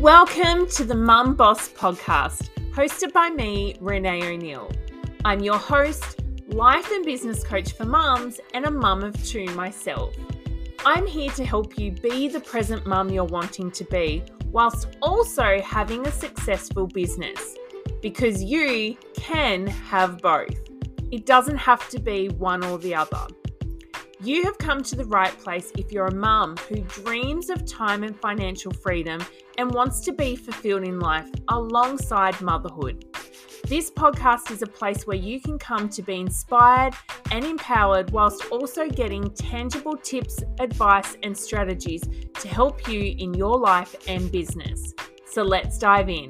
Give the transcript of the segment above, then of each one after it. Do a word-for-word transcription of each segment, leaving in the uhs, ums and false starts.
Welcome to the Mum Boss podcast, hosted by me, Renee O'Neill. I'm your host, life and business coach for mums, and a mum of two myself. I'm here to help you be the present mum you're wanting to be, whilst also having a successful business, because you can have both. It doesn't have to be one or the other. You have come to the right place if you're a mum who dreams of time and financial freedom and wants to be fulfilled in life alongside motherhood. This podcast is a place where you can come to be inspired and empowered whilst also getting tangible tips, advice, and strategies to help you in your life and business. So let's dive in.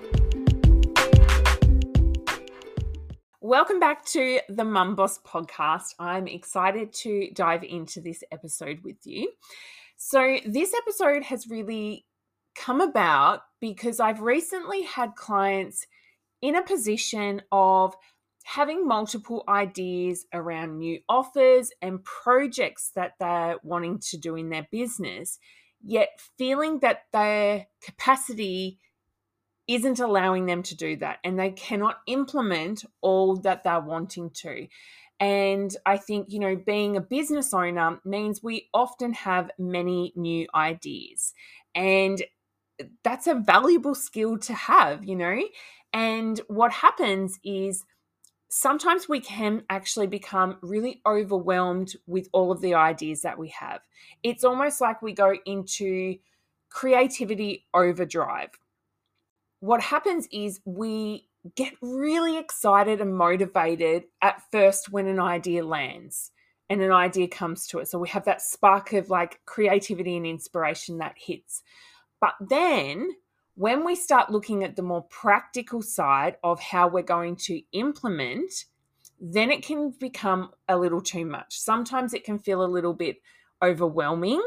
Welcome back to the Mum Boss podcast. I'm excited to dive into this episode with you. So this episode has really come about because I've recently had clients in a position of having multiple ideas around new offers and projects that they're wanting to do in their business, yet feeling that their capacity isn't allowing them to do that and they cannot implement all that they're wanting to. And I think, you know, being a business owner means we often have many new ideas, and that's a valuable skill to have, you know. And what happens is sometimes we can actually become really overwhelmed with all of the ideas that we have. It's almost like we go into creativity overdrive. What happens is we get really excited and motivated at first when an idea lands and an idea comes to us. So we have that spark of like creativity and inspiration that hits. But then when we start looking at the more practical side of how we're going to implement, then it can become a little too much. Sometimes it can feel a little bit overwhelming.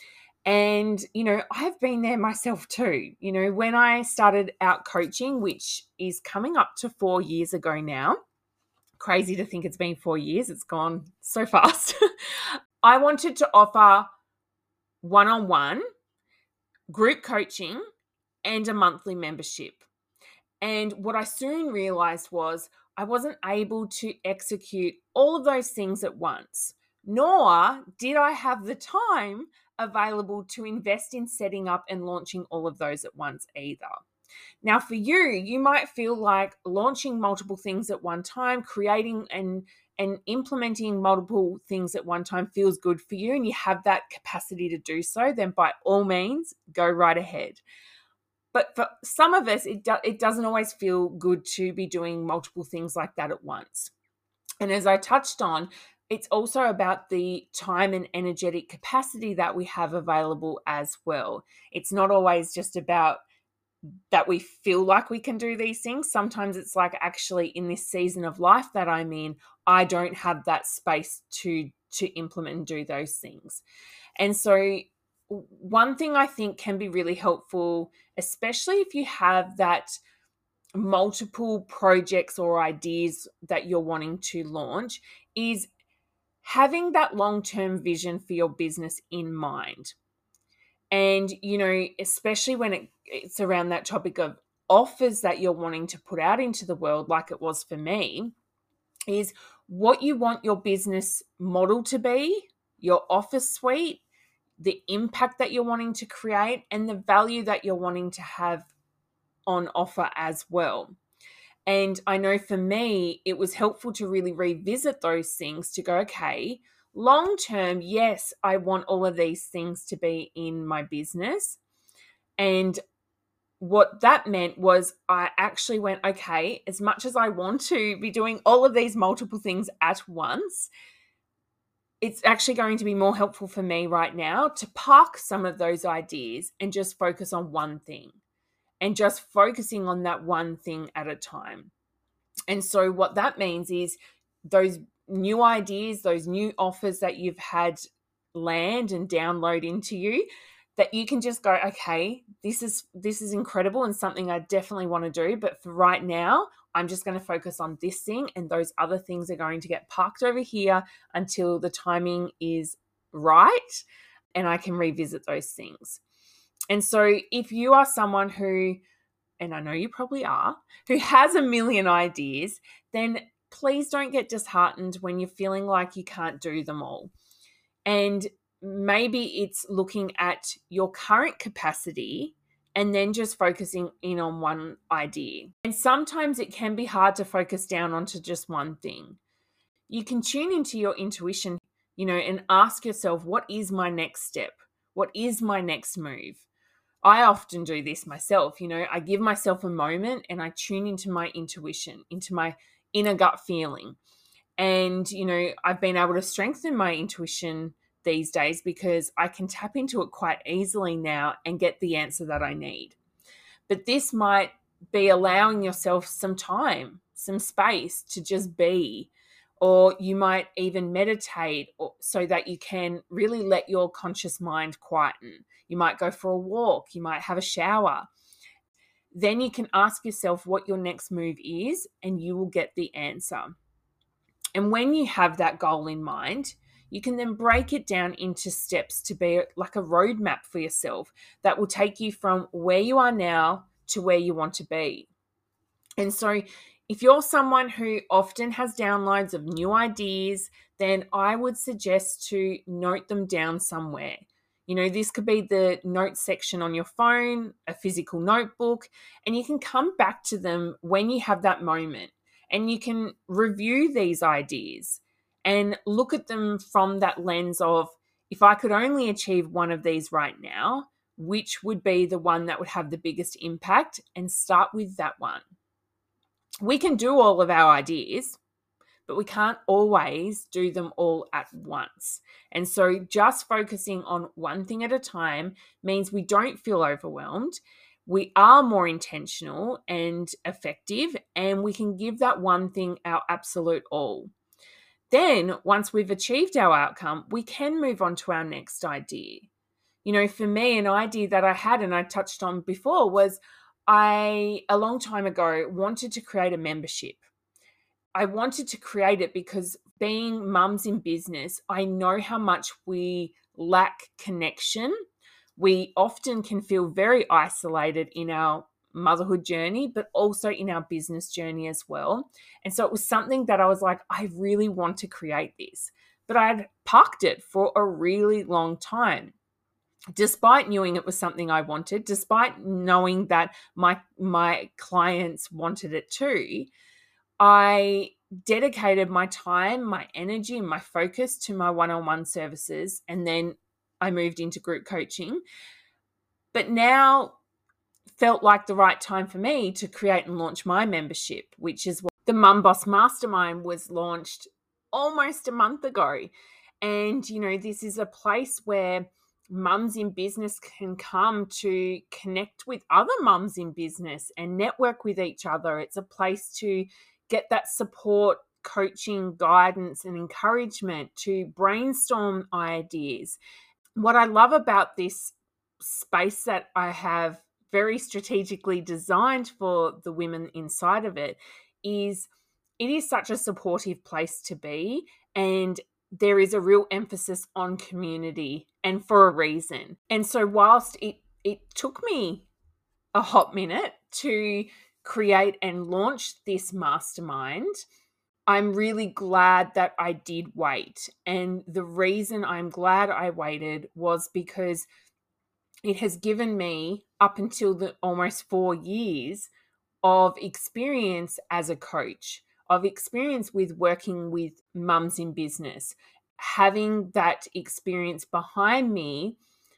And, you know, I've been there myself too. You know, when I started out coaching, which is coming up to four years ago now, crazy to think it's been four years. It's gone so fast. I wanted to offer one-on-one group coaching and a monthly membership. And what I soon realized was I wasn't able to execute all of those things at once, nor did I have the time available to invest in setting up and launching all of those at once either. Now, for you, you might feel like launching multiple things at one time, creating and, and implementing multiple things at one time feels good for you, and you have that capacity to do so, then by all means, go right ahead. But for some of us, it, do, it doesn't always feel good to be doing multiple things like that at once. And as I touched on, it's also about the time and energetic capacity that we have available as well. It's not always just about that we feel like we can do these things. Sometimes it's like, actually, in this season of life that I'm in, I don't have that space to, to implement and do those things. And so one thing I think can be really helpful, especially if you have that multiple projects or ideas that you're wanting to launch, is having that long-term vision for your business in mind. And, you know, especially when it, it's around that topic of offers that you're wanting to put out into the world, like it was for me, is what you want your business model to be, your offer suite, the impact that you're wanting to create, and the value that you're wanting to have on offer as well. And I know for me, it was helpful to really revisit those things to go, okay, long term, yes, I want all of these things to be in my business. And what that meant was I actually went, okay, as much as I want to be doing all of these multiple things at once, it's actually going to be more helpful for me right now to park some of those ideas and just focus on one thing. And just focusing on that one thing at a time. And so what that means is those new ideas, those new offers that you've had land and download into you, that you can just go, okay, this is this is incredible and something I definitely want to do. But for right now, I'm just going to focus on this thing, and those other things are going to get parked over here until the timing is right and I can revisit those things. And so if you are someone who, and I know you probably are, who has a million ideas, then please don't get disheartened when you're feeling like you can't do them all. And maybe it's looking at your current capacity and then just focusing in on one idea. And sometimes it can be hard to focus down onto just one thing. You can tune into your intuition, you know, and ask yourself, what is my next step? What is my next move? I often do this myself. You know, I give myself a moment and I tune into my intuition, into my inner gut feeling. And, you know, I've been able to strengthen my intuition these days because I can tap into it quite easily now and get the answer that I need. But this might be allowing yourself some time, some space to just be, or you might even meditate so that you can really let your conscious mind quieten. You might go for a walk, you might have a shower. Then you can ask yourself what your next move is, and you will get the answer. And when you have that goal in mind, you can then break it down into steps to be like a roadmap for yourself that will take you from where you are now to where you want to be. And so if you're someone who often has downloads of new ideas, then I would suggest to note them down somewhere. You know, this could be the notes section on your phone, a physical notebook, and you can come back to them when you have that moment. And you can review these ideas and look at them from that lens of, if I could only achieve one of these right now, which would be the one that would have the biggest impact, and start with that one. We can do all of our ideas, but we can't always do them all at once. And so just focusing on one thing at a time means we don't feel overwhelmed. We are more intentional and effective, and we can give that one thing our absolute all. Then, once we've achieved our outcome, we can move on to our next idea. You know, for me, an idea that I had and I touched on before was I, a long time ago, wanted to create a membership. I wanted to create it because being mums in business, I know how much we lack connection. We often can feel very isolated in our motherhood journey, but also in our business journey as well. And so it was something that I was like, I really want to create this. But I'd parked it for a really long time. Despite knowing it was something I wanted, despite knowing that my my clients wanted it too, I dedicated my time, my energy, and my focus to my one-on-one services, and then I moved into group coaching. But now felt like the right time for me to create and launch my membership, which is what the Mum Boss Mastermind was launched almost a month ago. And, you know, this is a place where mums in business can come to connect with other mums in business and network with each other. It's a place to get that support, coaching, guidance, and encouragement to brainstorm ideas. What I love about this space that I have very strategically designed for the women inside of it is it is such a supportive place to be, and there is a real emphasis on community, and for a reason. And so whilst it it took me a hot minute to create and launch this mastermind, I'm really glad that I did wait. And the reason I'm glad I waited was because it has given me, up until the almost four years of experience as a coach, of experience with working with mums in business. Having that experience behind me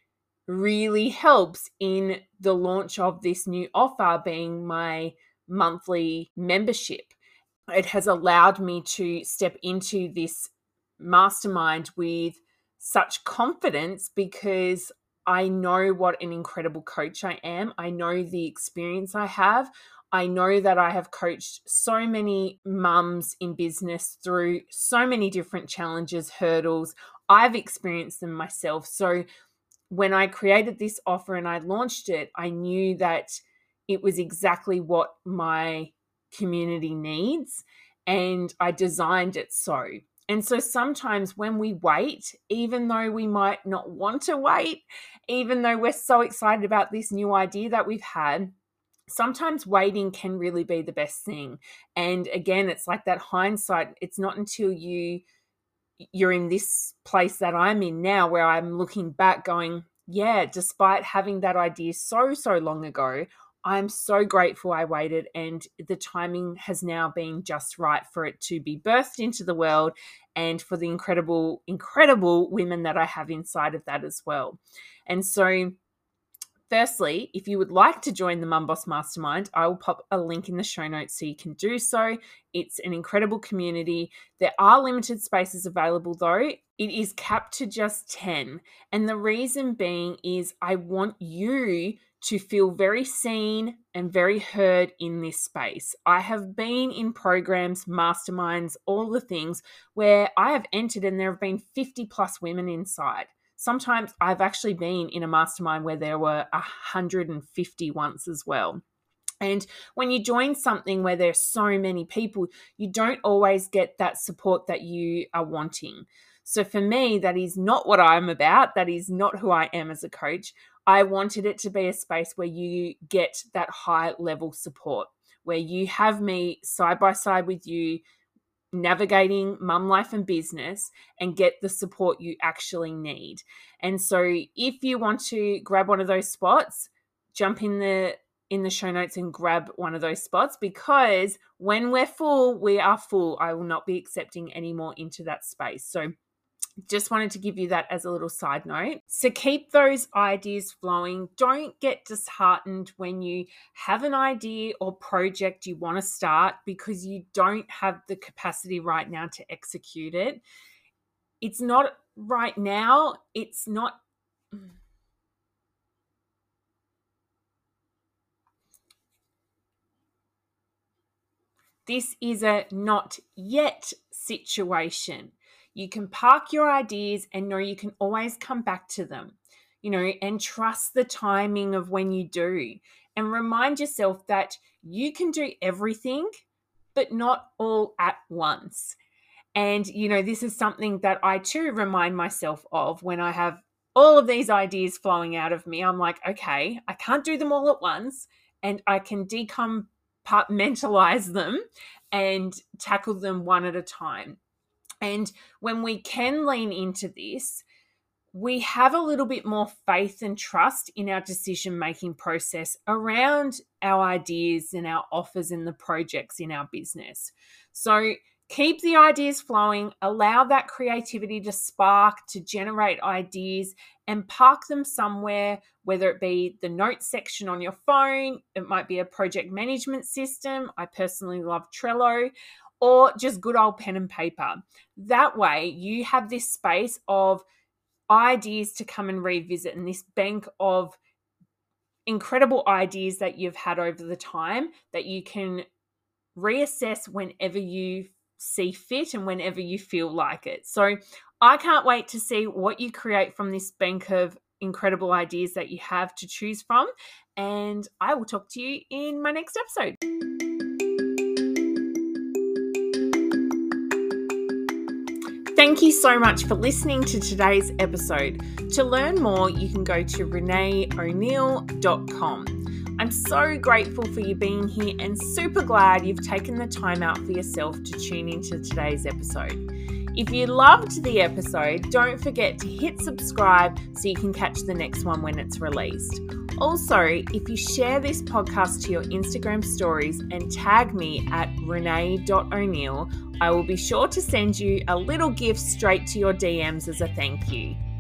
really helps in the launch of this new offer, being my monthly membership. It has allowed me to step into this mastermind with such confidence because I know what an incredible coach I am. I know the experience I have. I know that I have coached so many mums in business through so many different challenges, hurdles. I've experienced them myself. So when I created this offer and I launched it, I knew that it was exactly what my community needs, and I designed it so. And so sometimes when we wait, even though we might not want to wait, even though we're so excited about this new idea that we've had, sometimes waiting can really be the best thing. And again, it's like that hindsight. It's not until you you're in this place that I'm in now where I'm looking back going, yeah, despite having that idea so, so long ago, I'm so grateful I waited, and the timing has now been just right for it to be birthed into the world and for the incredible, incredible women that I have inside of that as well. And so firstly, if you would like to join the Mum Boss Mastermind, I will pop a link in the show notes so you can do so. It's an incredible community. There are limited spaces available though. It is capped to just ten. And the reason being is I want you to feel very seen and very heard in this space. I have been in programs, masterminds, all the things where I have entered and there have been fifty plus women inside. Sometimes I've actually been in a mastermind where there were one hundred fifty once as well. And when you join something where there's so many people, you don't always get that support that you are wanting. So for me, that is not what I'm about. That is not who I am as a coach. I wanted it to be a space where you get that high level support, where you have me side by side with you, navigating mum life and business, and get the support you actually need. And so if you want to grab one of those spots, jump in the in the show notes and grab one of those spots, because when we're full, we are full. I will not be accepting any more into that space. So just wanted to give you that as a little side note. So keep those ideas flowing. Don't get disheartened when you have an idea or project you want to start because you don't have the capacity right now to execute it. It's not right now. It's not. This is a not yet situation. You can park your ideas and know you can always come back to them, you know, and trust the timing of when you do. And remind yourself that you can do everything, but not all at once. And, you know, this is something that I too remind myself of when I have all of these ideas flowing out of me. I'm like, okay, I can't do them all at once, and I can decompartmentalize them and tackle them one at a time. And when we can lean into this, we have a little bit more faith and trust in our decision-making process around our ideas and our offers and the projects in our business. So keep the ideas flowing, allow that creativity to spark, to generate ideas, and park them somewhere, whether it be the notes section on your phone, it might be a project management system. I personally love Trello, or just good old pen and paper. That way you have this space of ideas to come and revisit, and this bank of incredible ideas that you've had over the time that you can reassess whenever you see fit and whenever you feel like it. So I can't wait to see what you create from this bank of incredible ideas that you have to choose from, and I will talk to you in my next episode. Thank you so much for listening to today's episode. To learn more, you can go to renee o'neill dot com. I'm so grateful for you being here and super glad you've taken the time out for yourself to tune into today's episode. If you loved the episode, don't forget to hit subscribe so you can catch the next one when it's released. Also, if you share this podcast to your Instagram stories and tag me at renee dot o'neill, I will be sure to send you a little gift straight to your D Ms as a thank you.